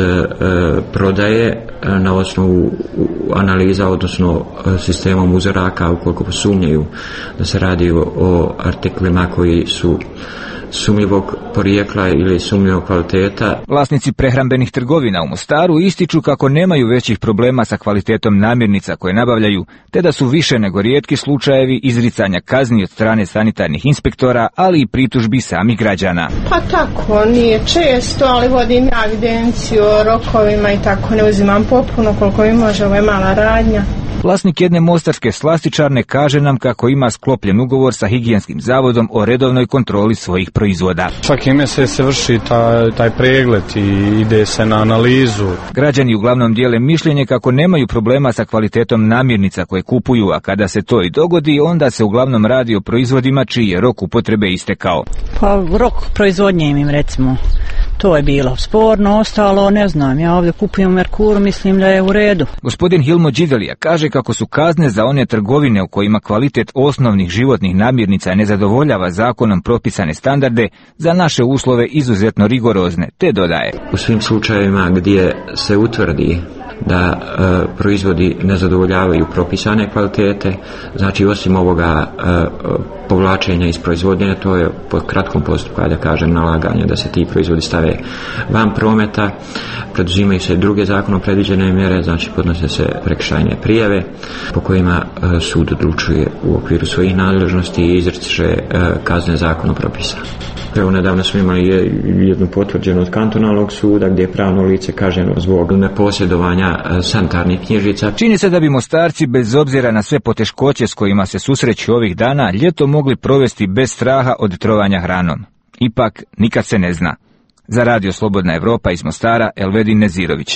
prodaje na osnovu analiza, odnosno sistemom uzoraka, ukoliko sumnjaju da se radi o artiklima koji su sumnjivog porijekla ili sumnjivog kvaliteta. Vlasnici prehrambenih trgovina u Mostaru ističu kako nemaju većih problema sa kvalitetom namirnica koje nabavljaju, te da su više nego rijetki slučajevi izricanja kazni od strane sanitarnih inspektora, ali i pritužbi samih građana. Pa tako, nije često, ali vodim ja evidenciju o rokovima i tako, ne uzimam popuno koliko mi može, ovo je mala radnja. Vlasnik jedne mostarske slastičarne kaže nam kako ima sklopljen ugovor sa higijenskim zavodom o redovnoj kontroli svojih proizvoda. Svaki mjesec se vrši taj pregled i ide se na analizu. Građani uglavnom dijele mišljenje kako nemaju problema sa kvalitetom namirnica koje kupuju, a kada se to i dogodi, onda se uglavnom radi o proizvodima čiji je rok upotrebe istekao. Pa rok proizvodnje im recimo. To je bilo sporno, ostalo ne znam, ja ovdje kupujem Merkuru, mislim da je u redu. Gospodin Hilmo Đidelija kaže kako su kazne za one trgovine u kojima kvalitet osnovnih životnih namirnica ne zadovoljava zakonom propisane standarde za naše uslove izuzetno rigorozne, te dodaje. U svim slučajevima gdje se utvrdi da proizvodi ne zadovoljavaju propisane kvalitete, znači osim ovoga povlačenja iz proizvodnje, to je po kratkom postupku, da kažem, nalaganje da se ti proizvodi stave van prometa, preduzimaju se druge zakonom predviđene mjere, znači podnose se prekršajne prijave po kojima sud odlučuje u okviru svojih nadležnosti i izriče kazne zakonom propisa. Evo, nedavno smo imali jednu potvrđenu od kantonalnog suda gdje je pravno lice kažnjeno zbog neposjedovanja sanitarnih knjižica. Čini se da bi Mostarci, bez obzira na sve poteškoće s kojima se susreću ovih dana, ljeto mogli provesti bez straha od trovanja hranom. Ipak, nikad se ne zna. Za Radio Slobodna Evropa iz Mostara, Elvedin Nezirović.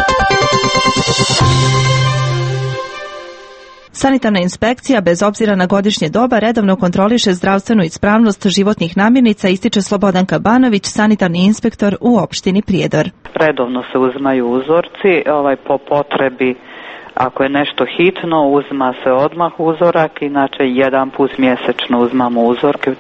Sanitarna inspekcija, bez obzira na godišnje doba, redovno kontroliše zdravstvenu ispravnost životnih namirnica, ističe Slobodan Kabanović, sanitarni inspektor u opštini Prijedor. Redovno se uzimaju uzorci, po potrebi, Ako je nešto hitno, uzma se odmah uzorak, inače jedan put mjesečno uzmamo uzorke,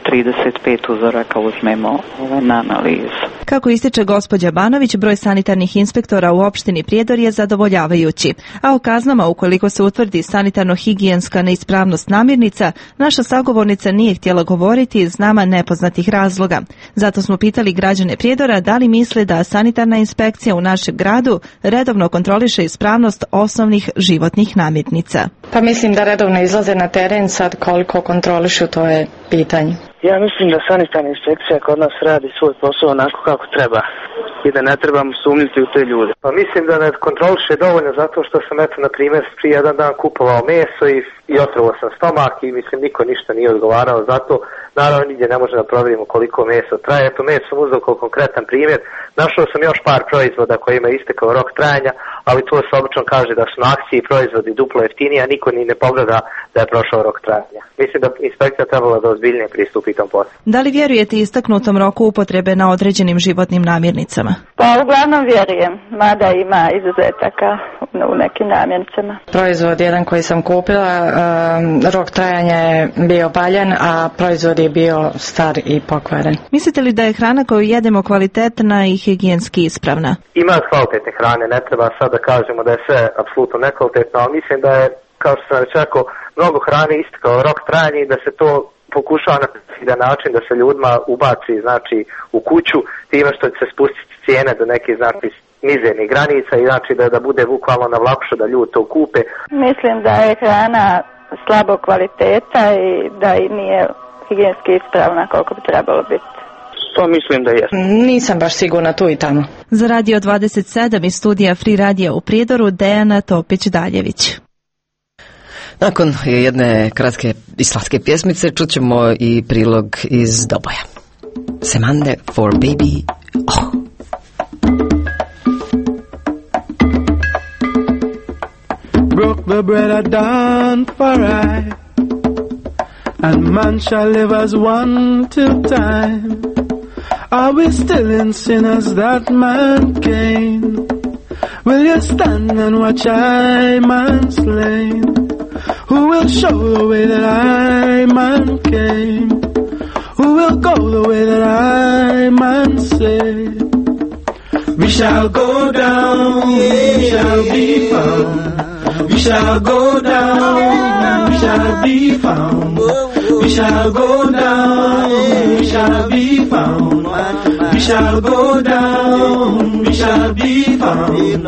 35 uzoraka uzmemo na analizu. Kako ističe gospođa Banović, broj sanitarnih inspektora u opštini Prijedor je zadovoljavajući, a o kaznama ukoliko se utvrdi sanitarno-higijenska neispravnost namirnica, naša sagovornica nije htjela govoriti iz nama nepoznatih razloga. Zato smo pitali građane Prijedora da li misle da sanitarna inspekcija u našem gradu redovno kontroliše ispravnost osnovnih životnih namirnica. Pa mislim da redovno izlaze na teren, sad koliko kontrolišu, to je pitanje. Ja mislim da sanitarna inspekcija kod nas radi svoj posao onako kako treba i da ne trebamo sumnjati u te ljude. Pa mislim da ne kontroliše dovoljno zato što sam na primjer prije jedan dan kupovao meso i otrovao sam stomak i mislim niko ništa nije odgovarao za to. Naravno nigdje ne može da provjerimo koliko meso traje. Eto, meso sam uzeo kao konkretan primjer. Našao sam još par proizvoda koji ima istekao rok trajanja, ali to se obično kaže da su na akciji proizvodi duplo jeftiniji, a niko ni ne pogleda da je prošao rok trajanja. Mislim da inspekcija trebala da ozbiljnije pristupi tom poslu. Da li vjerujete istaknutom roku upotrebe na određenim životnim namirnicama? Pa uglavnom vjerujem, mada ima izuzetaka u nekim namirnicama. Proizvod jedan koji sam kupila, rok trajanja je bio paljen, a proizvod je bio star i pokvaren. Mislite li da je hrana koju jedemo kvalitetna i higijenski ispravna? Ima kvalitetne hrane, ne treba sad da kažemo da je sve apsolutno nekvalitetno, ali mislim da je, kao što sam već rekao, mnogo hrane istekao rok trajanja i da se to pokušava na jedan način da se ljudima ubaci znači u kuću time što će se spustiti cijene do nekih znači mizernih granica i znači da bude bukvalno navlakuše da ljudi to kupe. Mislim da je hrana slabo kvaliteta i da i nije higijenski ispravna koliko bi trebalo biti. To mislim da je. Nisam baš sigurna tu i tamo. Za Radio 27 iz studija Free Radija u Prijedoru, Dejana Topić-Daljević. Nakon jedne kratke i slatke pjesmice čućemo i prilog iz Doboja. Semande for baby. Oh. Broke the bread at dawn for I, and man shall live as one till time. Are we still in sin as that man came? Will you stand and watch I man slain? Who will show the way that I man came? Who will go the way that I man say? We shall go down, we shall be found. We shall go down, we shall be found. We shall go down, we shall be found. We shall go down, we shall be found.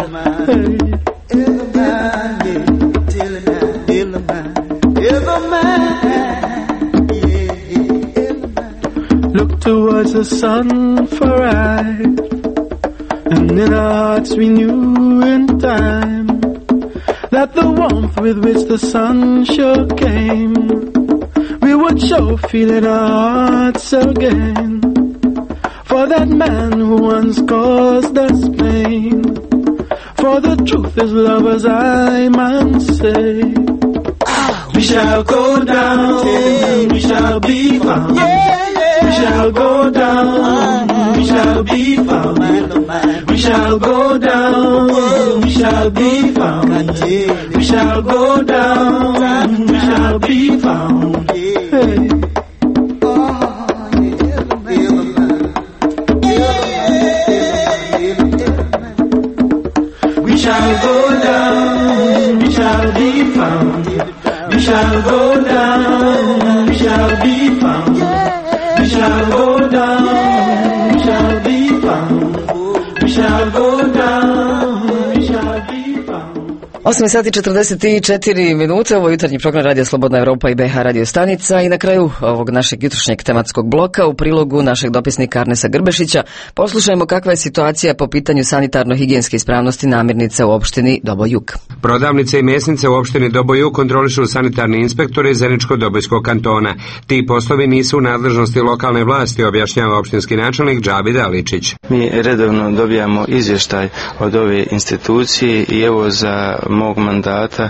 Look towards the sun for right, and in our hearts we knew in time that the warmth with which the sun sure came, we would sure feel in our hearts again. For that man who once caused us pain, for the truth is love as I man say. We shall go down, we shall be found. We shall go down, we shall be found. We shall go down, we shall be found. We shall go down, we shall be found. Hey. We shall go down, we shall be found. We shall go down, we shall be found. We shall go down, we shall be found. We shall go down, we shall be found. 8 sati 44 minute, ovo je jutarnji program Radio Slobodna Evropa i BH Radio Stanica i na kraju ovog našeg jutrošnjeg tematskog bloka u prilogu našeg dopisnika Arnesa Grbešića poslušajmo kakva je situacija po pitanju sanitarno-higijenske ispravnosti namirnica u opštini Doboj-Jug. Prodavnice i mesnice u opštini Doboj-Jug kontrolišu sanitarni inspektori iz Zeničko-Dobojskog kantona. Ti poslovi nisu u nadležnosti lokalne vlasti, objašnjava opštinski načelnik Džabir Aličić. Mi redovno dobijamo izvještaj od ove institucije i evo za mog mandata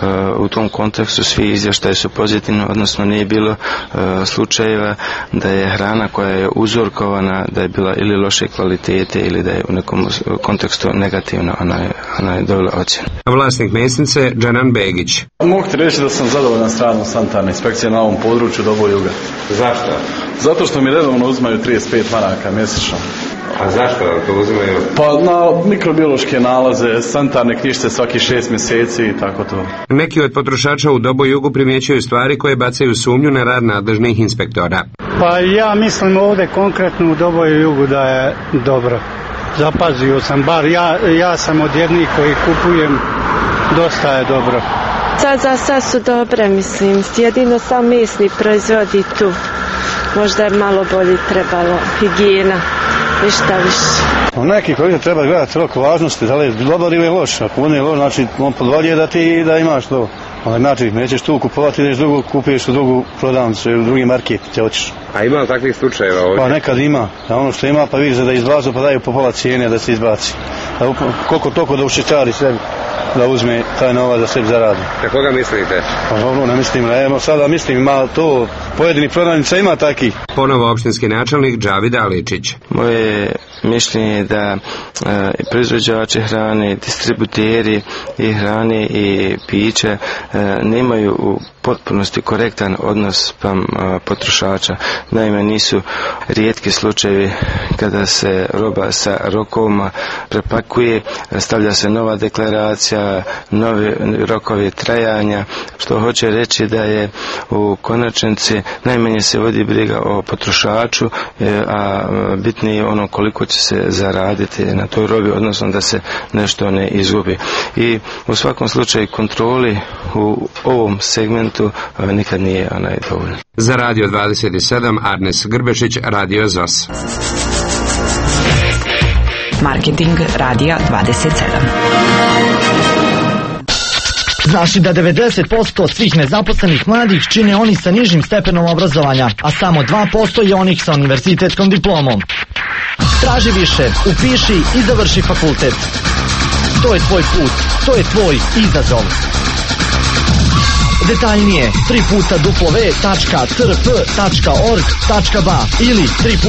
u tom kontekstu svi izvještaji su pozitivni, odnosno nije bilo slučajeva da je hrana koja je uzorkovana da je bila ili loše kvalitete ili da je u nekom kontekstu negativno, ona je dobila ocjenu. Vlasnik mesnice Džanan Begić. Mogu ti reći da sam zadovoljan s radom sanitarne inspekcije na ovom području Doboj Juga. Zašto? Zato što mi redovno uzmaju 35 maraka mjesečno. A zašto to uzimaju? Pa na mikrobiološke nalaze, sanitarne knjižice svaki 6 mjeseci i tako to. Neki od potrošača u Doboj Jugu primjećuju stvari koje bacaju sumnju na rad nadležnih inspektora. Pa ja mislim ovdje konkretno u Doboj Jugu da je dobro. Zapazio sam, bar ja sam od jednih koji kupujem, dosta je dobro. Za sad su dobre, mislim, jedino sam mesni proizvodi tu. Možda je malo bolje trebalo, higijena, ništa više. Neki koji treba gledati rok važnosti, da li je dobar ili loš. Ako on je loš, znači on podvalje da ti da imaš to. Ali znači, nećeš tu kupovati, ideš drugu, kupuješ u drugu prodavnicu ili u drugi market, te hoćeš. A ima li takvih slučajeva ovdje? Pa nekad ima. A ono što ima, pa vidiš da izbazu, pa daju po pola cijene da se izbaci. Koliko toliko da ušičari sebi, da uzme taj novac da sebi zaradi. Na koga mislite? Pa dobro, ne mislim, evo sada mislim, ima to, pojedini prodavnica ima taki. Ponovo opštinski načelnik Džavid Aličić. Moje mišljenje je da proizvođači hrane, distributeri i hrane i pića nemaju u potpunosti korektan odnos spram potrošača. Naime, nisu rijetki slučajevi kada se roba sa rokovima prepakuje, stavlja se nova deklaracija, novi rokovi trajanja, što hoće reći da je u konačnici najmanje se vodi briga o potrošaču, a bitnije je ono koliko će se zaraditi na toj robi, odnosno da se nešto ne izgubi. I u svakom slučaju kontroli u ovom segmentu nikad nije dovoljno. Za Radio 27 Arnes Grbešić, Radio ZOS. Marketing Radija 27. Znaš li da 90% svih nezaposlenih mladih čine oni sa nižim stepenom obrazovanja, a samo 2% je onih sa univerzitetskom diplomom? Traži više, upiši i završi fakultet. To je tvoj put, to je tvoj izazov. Detaljnije www.trp.org.ba ili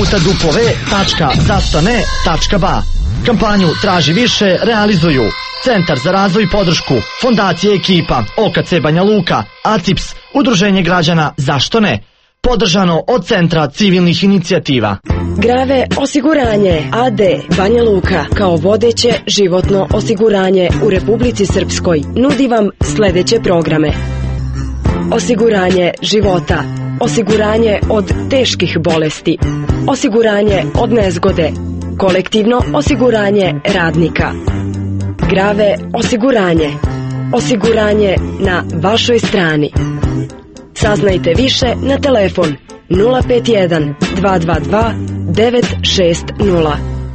www.zastane.ba. Kampanju Traži više realizuju Centar za razvoj i podršku, Fondacija Ekipa, OKC Banja Luka, ACIPS, Udruženje građana Zašto ne? Podržano od Centra civilnih inicijativa. Grave osiguranje AD Banja Luka kao vodeće životno osiguranje u Republici Srpskoj nudi vam sljedeće programe: osiguranje života, osiguranje od teških bolesti, osiguranje od nezgode, kolektivno osiguranje radnika. Grave osiguranje, osiguranje na vašoj strani. Saznajte više na telefon 051 222 960.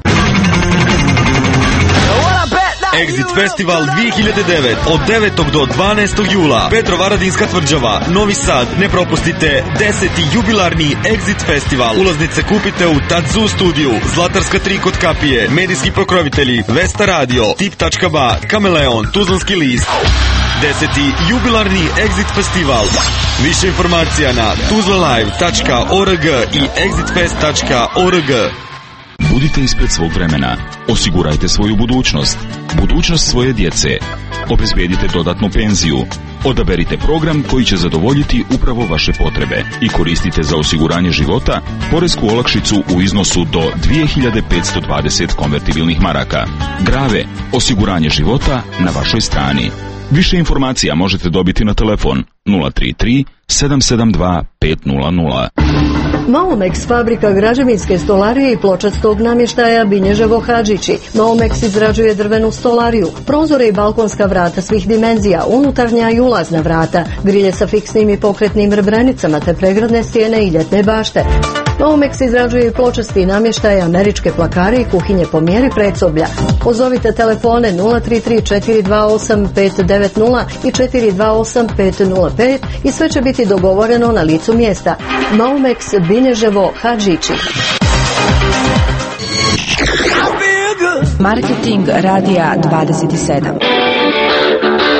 Exit Festival 2009 od 9. do 12. jula. Petrovaradinska tvrđava, Novi Sad. Ne propustite 10. jubilarni Exit Festival. Ulaznice kupite u Tadzu studiju, Zlatarska 3 kod kapije, medijski pokrovitelji Vesta Radio, Tip.ba, Kameleon, Tuzlanski list. 10. jubilarni Exit Festival. Više informacija na tuzlalive.org i exitfest.org. Budite ispred svog vremena. Osigurajte svoju budućnost. Budućnost svoje djece. Obezbedite dodatnu penziju. Odaberite program koji će zadovoljiti upravo vaše potrebe i koristite za osiguranje života poresku olakšicu u iznosu do 2520 konvertibilnih maraka. Grave, osiguranje života na vašoj strani. Više informacija možete dobiti na telefon 033 772 500. Maumex, fabrika građevinske stolarije i pločastog namještaja Binježevo Hadžići. Maumex izrađuje drvenu stolariju, prozore i balkonska vrata svih dimenzija, unutarnja i ulazna vrata, grilje sa fiksnim i pokretnim rebrenicama te pregradne stijene i ljetne bašte. Maumex izrađuje i pločasti namještaje, američke plakare i kuhinje po mjeri predsoblja. Pozovite telefone 033 428 590 i 428 505 i sve će biti dogovoreno na licu mjesta. Maumex, Binježevo Hadžići. Marketing Radija 27.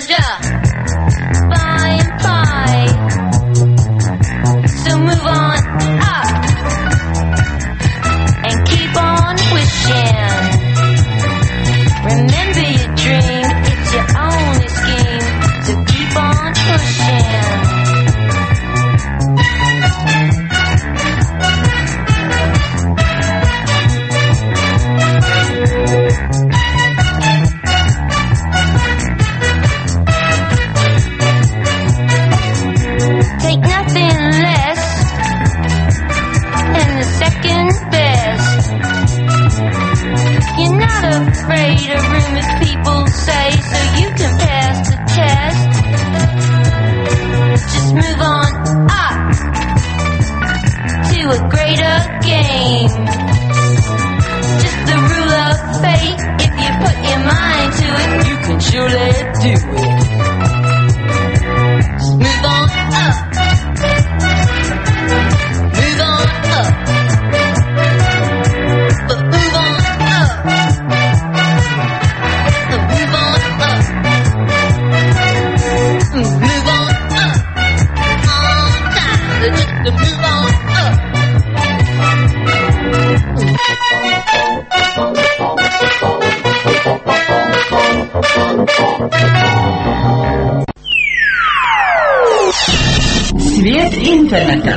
pleasure by and by. So move on up and keep on wishing. Remember your dream, it's your only scheme. So keep on pushing. Take nothing less than the second best. You're not afraid of rumors people say, so you can pass the test. Just move on up to a greater game. Just the rule of fate. If you put your mind to it, you can surely do it. Just move on up. Move on up. But move on up. Move on up. Move on up. All time. Just to move on up. Svijet interneta.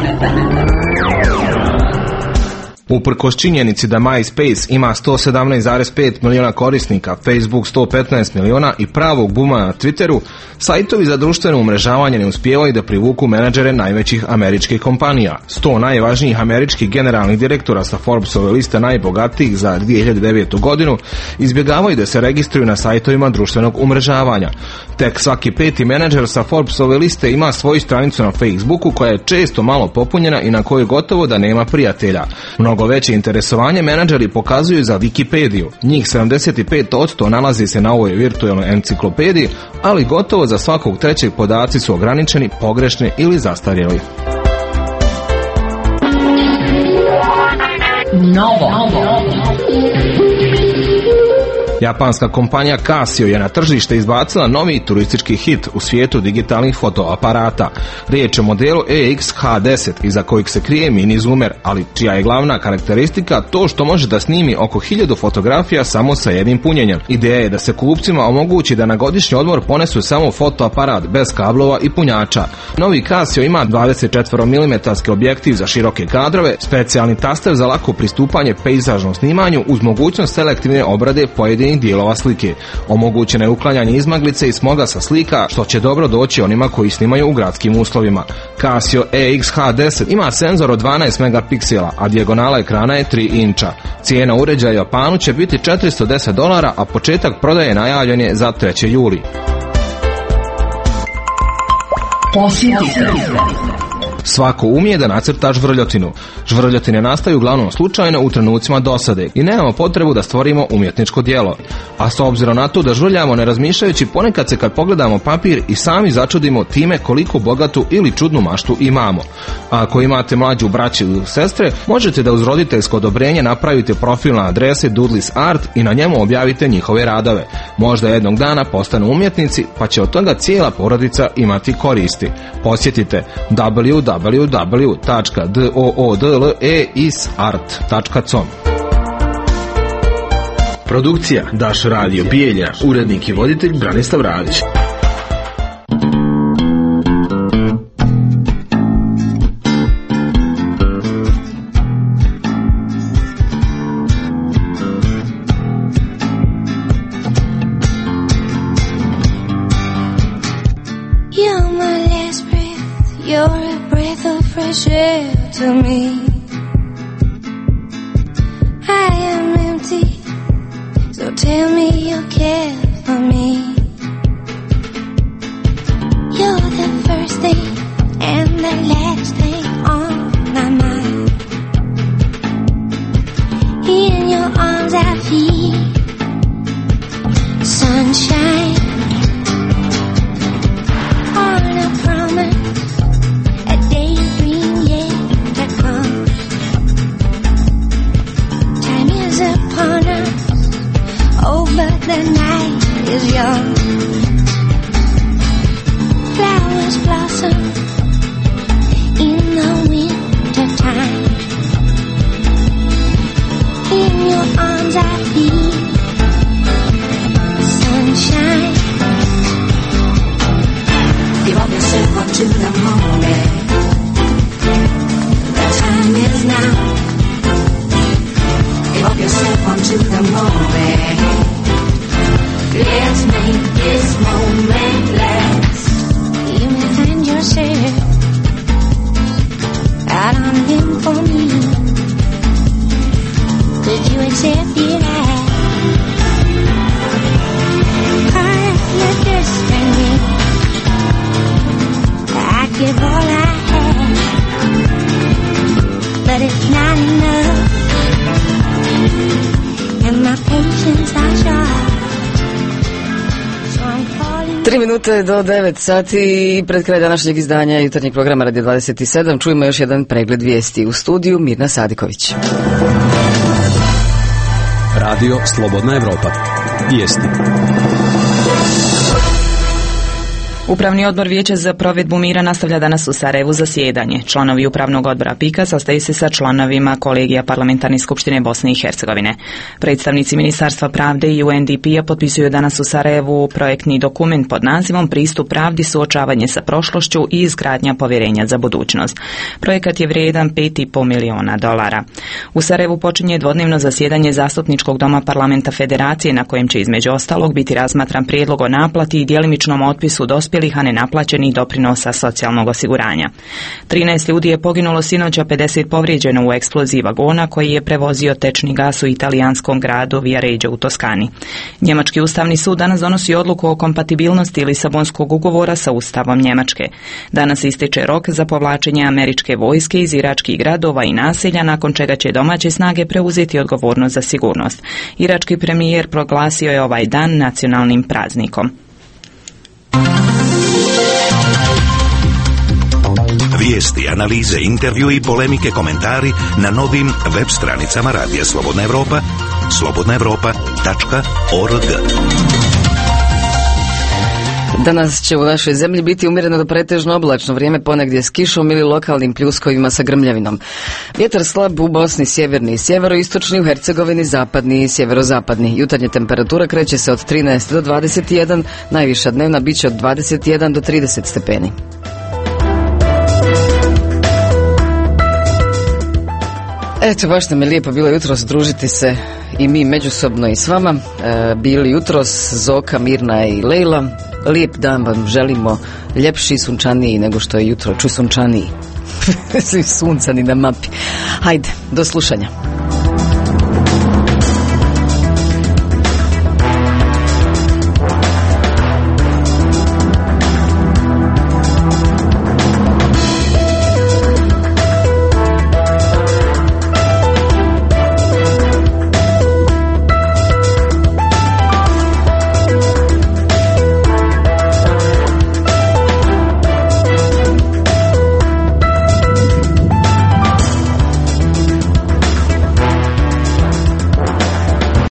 Uprkos činjenici da MySpace ima 117,5 miliona korisnika, Facebook 115 miliona i pravog buma na Twitteru, sajtovi za društveno umrežavanje ne uspijevaju da privuku menadžere najvećih američkih kompanija. 100 najvažnijih američkih generalnih direktora sa Forbesove liste najbogatijih za 2009. godinu izbjegavaju da se registruju na sajtovima društvenog umrežavanja. Tek svaki peti menadžer sa Forbesove liste ima svoju stranicu na Facebooku koja je često malo popunjena i na kojoj gotovo da nema prijatelja. Mnogo veće interesovanje menadžeri pokazuju za Wikipediju. Njih 75% nalazi se na ovoj virtualnoj enciklopediji, ali gotovo za svakog trećeg podaci su ograničeni, pogrešni ili zastarjeli. Novo. Japanska kompanija Casio je na tržište izbacila novi turistički hit u svijetu digitalnih fotoaparata. Riječ je o modelu EX-H10, iza kojeg se krije mini zoomer, ali čija je glavna karakteristika to što može da snimi oko 1000 fotografija samo sa jednim punjenjem. Ideja je da se kupcima omogući da na godišnji odmor ponesu samo fotoaparat bez kablova i punjača. Novi Casio ima 24 mm objektiv za široke kadrove, specijalni taster za lako pristupanje pejzažnom snimanju uz mogućnost selektivne obrade pojedinih dijelova slike. Omogućeno je uklanjanje izmaglice i smoga sa slika, što će dobro doći onima koji snimaju u gradskim uslovima. Casio EX-H10 ima senzor od 12 megapiksela, a dijagonala ekrana je 3 inča. Cijena uređaja u Japanu će biti $410, a početak prodaje najavljen je za 3. juli. Posjetite. Svako umije da nacrta žvrljotinu. Žvrljotine nastaju uglavnom slučajno u trenucima dosade i nemamo potrebu da stvorimo umjetničko djelo. A s obzirom na to da žvrljamo ne razmišljajući, ponekad se kad pogledamo papir i sami začudimo time koliko bogatu ili čudnu maštu imamo. A ako imate mlađu braću ili sestre, možete da uz roditeljsko odobrenje napravite profil na adresi Doodles Art i na njemu objavite njihove radove. Možda jednog dana postanu umjetnici, pa će od toga cijela porodica imati koristi. Posjetite www.doodleisart.com. Produkcija Daš Radio Bijelja, urednik i voditelj Branislav Radić. To me, I am empty, so tell me you care for me. You're the first thing and the last thing on my mind. In your arms I feel sunshine on a promise. But the night is young. flowers blossom in the winter time. In your arms I feel sunshine. Give up yourself unto the moment. The time is now. Give up yourself unto the moment. Let's make this moment last. You may find yourself out on limb for me. Could you accept it as part of your destiny? I give all I have, but it's not enough, and my patience are short. 3 minute do 9 sati i pred kraj današnjeg izdanja jutarnjeg programa Radio 27 čujemo još jedan pregled vijesti. U studiju Mirna Sadiković. Radio Slobodna Evropa. Vijesti. Upravni odbor Vijeća za provedbu mira nastavlja danas u Sarajevu zasjedanje. Članovi Upravnog odbora PIK-a sastaju se sa članovima kolegija Parlamentarne skupštine Bosne i Hercegovine. Predstavnici Ministarstva pravde i UNDP-a potpisuju danas u Sarajevu projektni dokument pod nazivom Pristup pravdi, suočavanje sa prošlošću i izgradnja povjerenja za budućnost. Projekat je vrijedan $5,5 miliona. U Sarajevu počinje dvodnevno zasjedanje Zastupničkog doma Parlamenta Federacije na kojem će između ostalog biti razmatran prijedlog o naplati i djelimičnom otpisu dospjelih a nenaplaćenih doprinosa socijalnog osiguranja. 13 ljudi je poginulo sinoć, a 50 povrijeđeno u eksploziji vagona koji je prevozio tečni gas u italijanskom gradu Viareggio u Toskani. Njemački ustavni sud danas donosi odluku o kompatibilnosti Lisabonskog ugovora sa Ustavom Njemačke. Danas ističe rok za povlačenje američke vojske iz iračkih gradova i naselja, nakon čega će domaće snage preuzeti odgovornost za sigurnost. Irački premijer proglasio je ovaj dan nacionalnim praznikom. Vijesti, analize, intervju i polemike, komentari na novim web stranicama Radija Slobodna Evropa, slobodnaevropa.org. Danas će u našoj zemlji biti umjereno do pretežno oblačno vrijeme, ponegdje s kišom ili lokalnim pljuskovima sa grmljavinom. Vjetar slab u Bosni, sjeverni i sjeveroistočni, u Hercegovini zapadni i sjeverozapadni. Jutarnja temperatura kreće se od 13 do 21, najviša dnevna bit će od 21 do 30 stepeni. Eto, baš nam je lijepo bilo jutros družiti se i mi međusobno i s vama. Bili jutros Zoka, Mirna i Lejla. Lijep dan vam želimo, ljepši i sunčaniji nego što je jutro. Čuj, sunčaniji. Svi suncani na mapi. Hajde, do slušanja.